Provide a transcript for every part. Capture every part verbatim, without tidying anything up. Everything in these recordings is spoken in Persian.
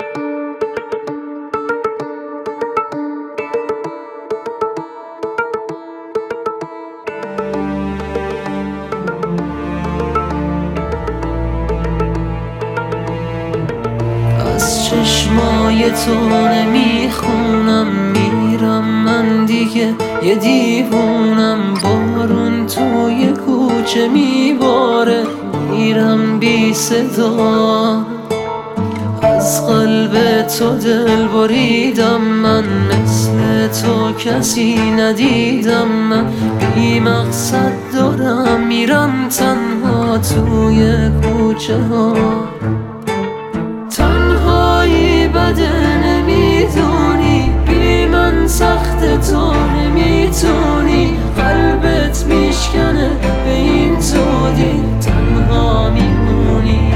از چشمای تو نمیخونم، میرم من دیگه یه دیوونم. بارون توی کوچه میباره، میرم بی صدا. از قلب تو دل بریدم من، مثل تو کسی ندیدم من. بی مقصد دارم میرم تنها توی کوچه ها. تنهایی بده نمیدونی، بی من سخت تو نمیتونی. قلبت میشکنه به این زودی، تنها میمونی.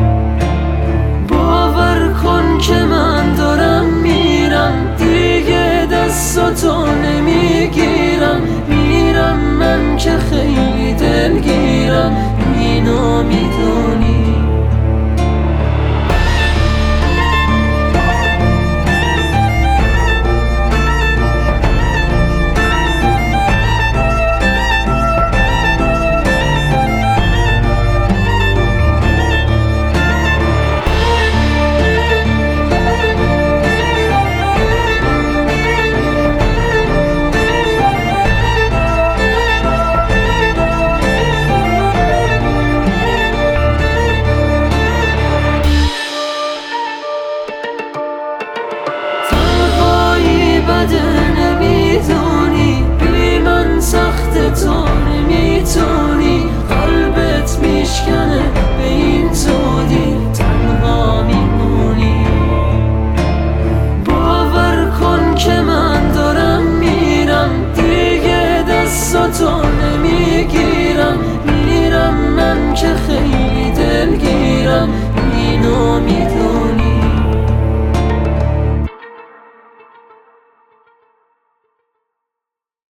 باور کن که من دارم میرم، دیگه دستاتو نمیگیرم. میرم من که خیلی دلگیرم، اینو میدونی. نمیدونی بی من سخت تو نمیتونی. قلبت میشکنه به این زودی، تنها میمونی. باور کن که من دارم میرم، دیگه دستاتو نمیگیرم. میرم من که خیلی